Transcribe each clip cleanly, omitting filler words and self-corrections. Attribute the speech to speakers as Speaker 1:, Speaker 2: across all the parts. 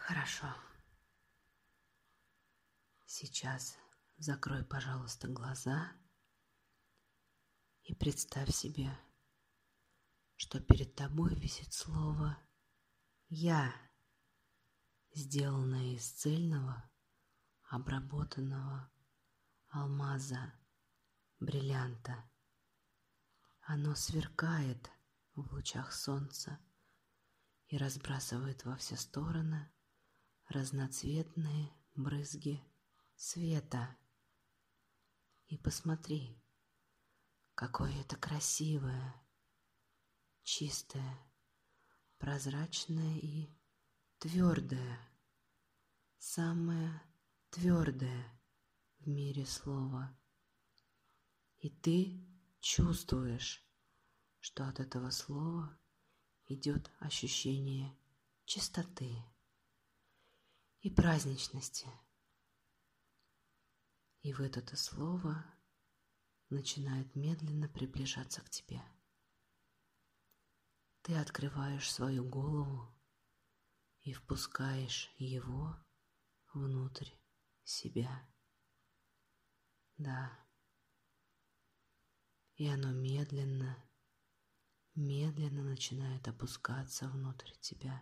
Speaker 1: Хорошо. Сейчас закрой, пожалуйста, глаза и представь себе, что перед тобой висит слово «Я», сделанное из цельного, обработанного алмаза, бриллианта. Оно сверкает в лучах солнца и разбрасывает во все стороны разноцветные брызги света. И посмотри, какое это красивое, чистое, прозрачное и твердое, самое твердое в мире слово. И ты чувствуешь, что от этого слова идет ощущение чистоты и праздничности. И в это слово начинает медленно приближаться к тебе. Ты открываешь свою голову и впускаешь его внутрь себя. Да. И оно медленно, медленно начинает опускаться внутрь тебя.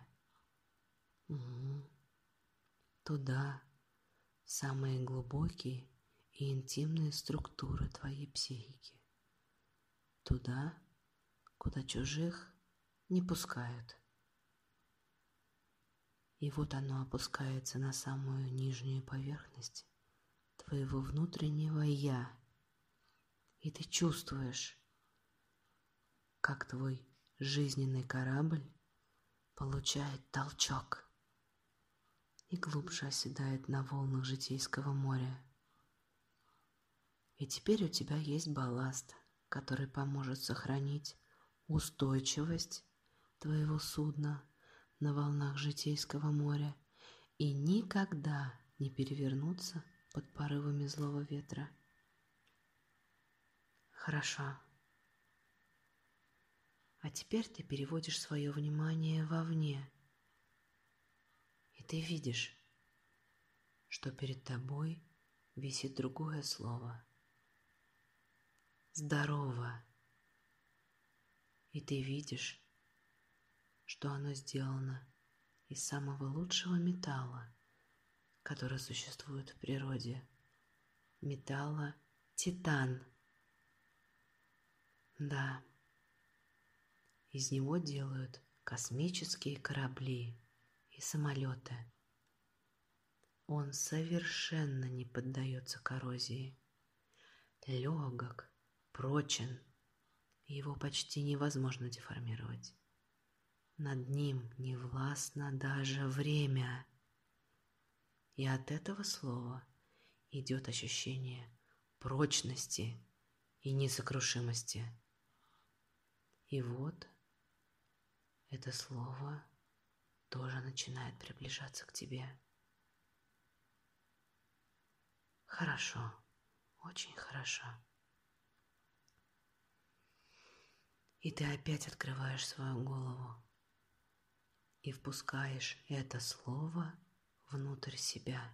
Speaker 1: Туда, в самые глубокие и интимные структуры твоей психики. Туда, куда чужих не пускают. И вот оно опускается на самую нижнюю поверхность твоего внутреннего «я». И ты чувствуешь, как твой жизненный корабль получает толчок и глубже оседает на волнах житейского моря. И теперь у тебя есть балласт, который поможет сохранить устойчивость твоего судна на волнах житейского моря и никогда не перевернуться под порывами злого ветра. Хорошо. А теперь ты переводишь свое внимание вовне, и ты видишь, что перед тобой висит другое слово – «здорово». И ты видишь, что оно сделано из самого лучшего металла, который существует в природе – металла титан. Да, из него делают космические корабли и самолеты. Он совершенно не поддается коррозии. Легок, прочен, его почти невозможно деформировать. Над ним не властно даже время. И от этого слова идет ощущение прочности и несокрушимости. И вот это слово тоже начинает приближаться к тебе. Хорошо, очень хорошо. И ты опять открываешь свою голову и впускаешь это слово внутрь себя.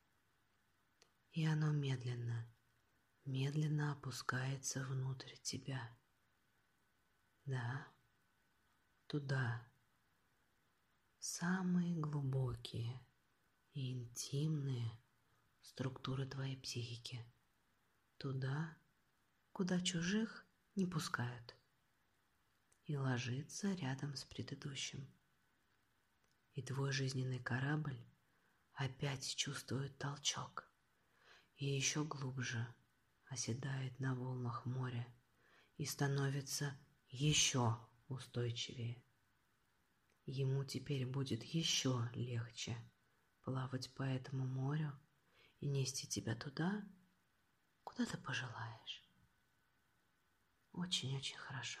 Speaker 1: И оно медленно, медленно опускается внутрь тебя. Да, туда, в самые глубокие и интимные структуры твоей психики. Туда, куда чужих не пускают. И ложится рядом с предыдущим. И твой жизненный корабль опять чувствует толчок и еще глубже оседает на волнах моря и становится еще устойчивее. Ему теперь будет еще легче плавать по этому морю и нести тебя туда, куда ты пожелаешь. Очень-очень хорошо.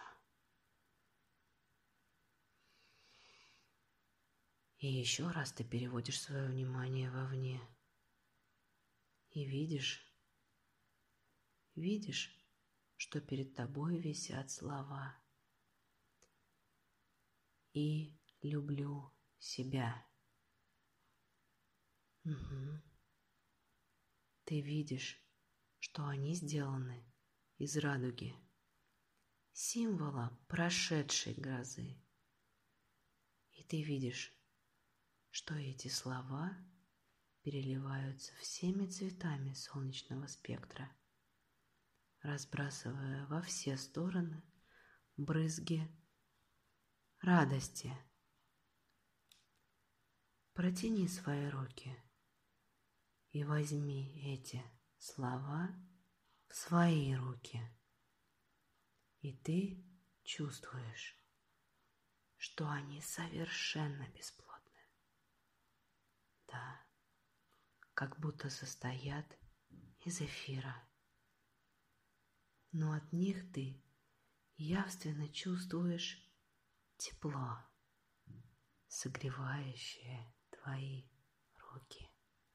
Speaker 1: И еще раз ты переводишь свое внимание вовне. И видишь, что перед тобой висят слова. И люблю себя. Угу. Ты видишь, что они сделаны из радуги, символа прошедшей грозы. И ты видишь, что эти слова переливаются всеми цветами солнечного спектра, разбрасывая во все стороны брызги радости. Протяни свои руки и возьми эти слова в свои руки. И ты чувствуешь, что они совершенно бесплотны. Да, как будто состоят из эфира. Но от них ты явственно чувствуешь тепло, согревающее твои руки.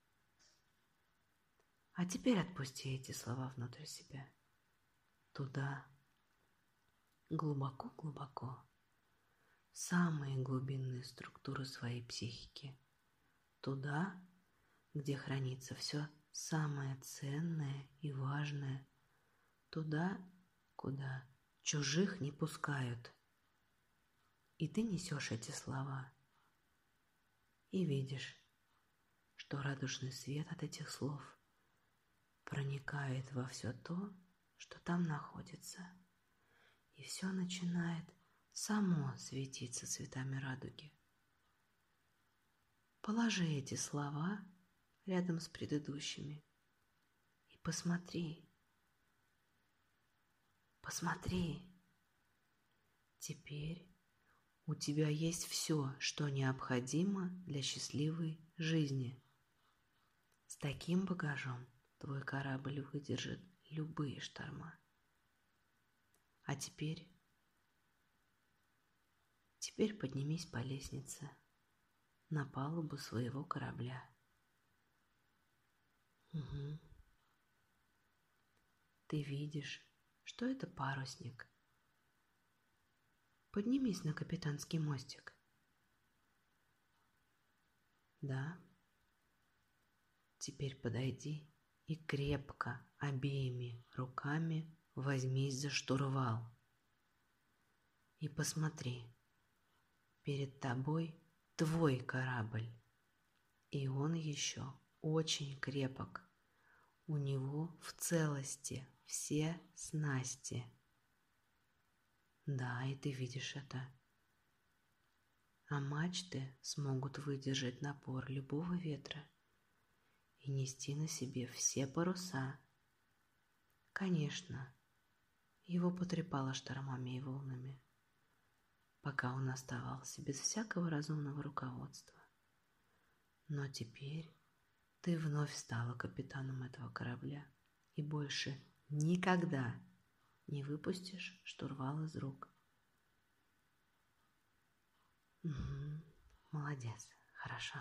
Speaker 1: А теперь отпусти эти слова внутрь себя, туда, глубоко-глубоко, в самые глубинные структуры своей психики, туда, где хранится все самое ценное и важное, туда, куда чужих не пускают. И ты несешь эти слова и видишь, что радужный свет от этих слов проникает во все то, что там находится, и все начинает само светиться цветами радуги. Положи эти слова рядом с предыдущими и посмотри. Посмотри. Теперь у тебя есть все, что необходимо для счастливой жизни. С таким багажом твой корабль выдержит любые шторма. А теперь поднимись по лестнице на палубу своего корабля. Угу. Ты видишь, что это парусник. Поднимись на капитанский мостик. Да. Теперь подойди и крепко обеими руками возьмись за штурвал. И посмотри, перед тобой твой корабль, и он еще очень крепок. У него в целости все снасти. Да, и ты видишь это. А мачты смогут выдержать напор любого ветра и нести на себе все паруса. Конечно, его потрепало штормами и волнами, пока он оставался без всякого разумного руководства. Но теперь ты вновь стала капитаном этого корабля и больше никогда не выпустишь штурвал из рук. Угу, молодец, хорошо.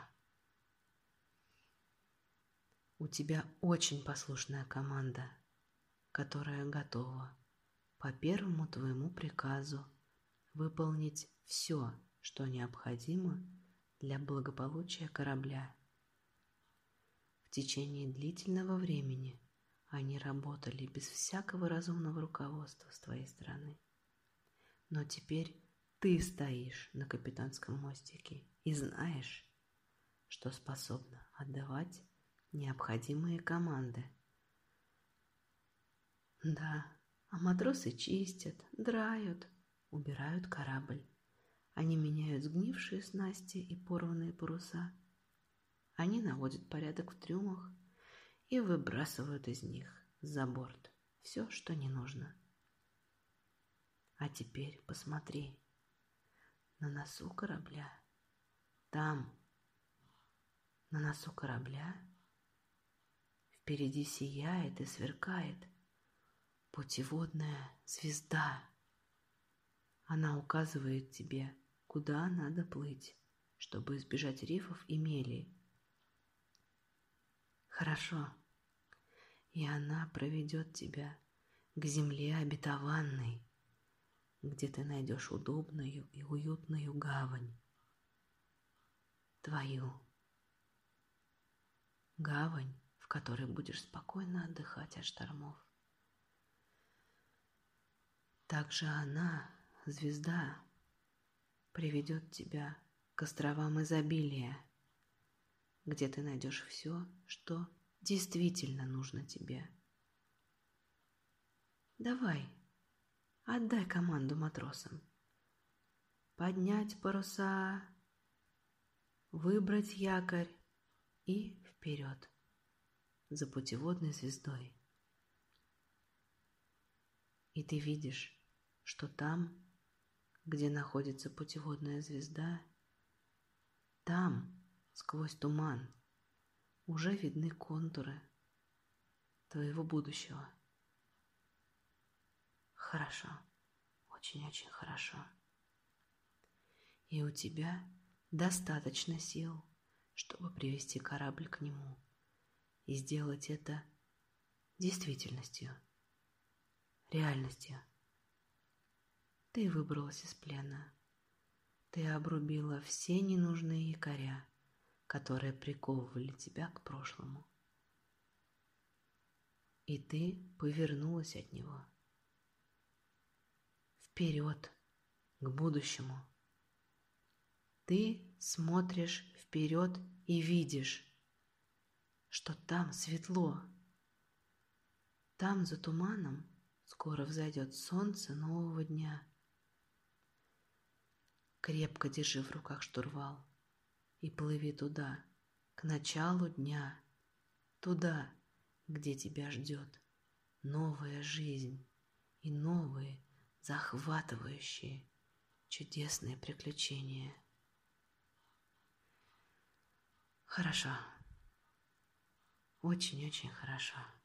Speaker 1: У тебя очень послушная команда, которая готова по первому твоему приказу выполнить все, что необходимо для благополучия корабля. В течение длительного времени они работали без всякого разумного руководства с твоей стороны. Но теперь ты стоишь на капитанском мостике и знаешь, что способна отдавать необходимые команды. Да, а матросы чистят, драют, убирают корабль. Они меняют сгнившие снасти и порванные паруса. Они наводят порядок в трюмах и выбрасывают из них за борт все, что не нужно. А теперь посмотри. На носу корабля, там, на носу корабля, впереди сияет и сверкает путеводная звезда. Она указывает тебе, куда надо плыть, чтобы избежать рифов и мелей. Хорошо. И она проведет тебя к земле обетованной, где ты найдешь удобную и уютную гавань. Твою. гавань, в которой будешь спокойно отдыхать от штормов. Также она, звезда, приведет тебя к островам изобилия, где ты найдешь все, что действительно нужно тебе. Давай, отдай команду матросам. Поднять паруса, выбрать якорь и вперед за путеводной звездой. И ты видишь, что там, где находится путеводная звезда, там, сквозь туман, уже видны контуры твоего будущего. Хорошо, очень-очень хорошо. И у тебя достаточно сил, чтобы привести корабль к нему и сделать это действительностью, реальностью. Ты выбралась из плена. Ты обрубила все ненужные якоря, которые приковывали тебя к прошлому. И ты повернулась от него. Вперед, к будущему. Ты смотришь вперед и видишь, что там светло. Там за туманом скоро взойдет солнце нового дня. Крепко держи в руках штурвал и плыви туда, к началу дня, туда, где тебя ждет новая жизнь и новые, захватывающие, чудесные приключения. Хорошо. Очень-очень хорошо.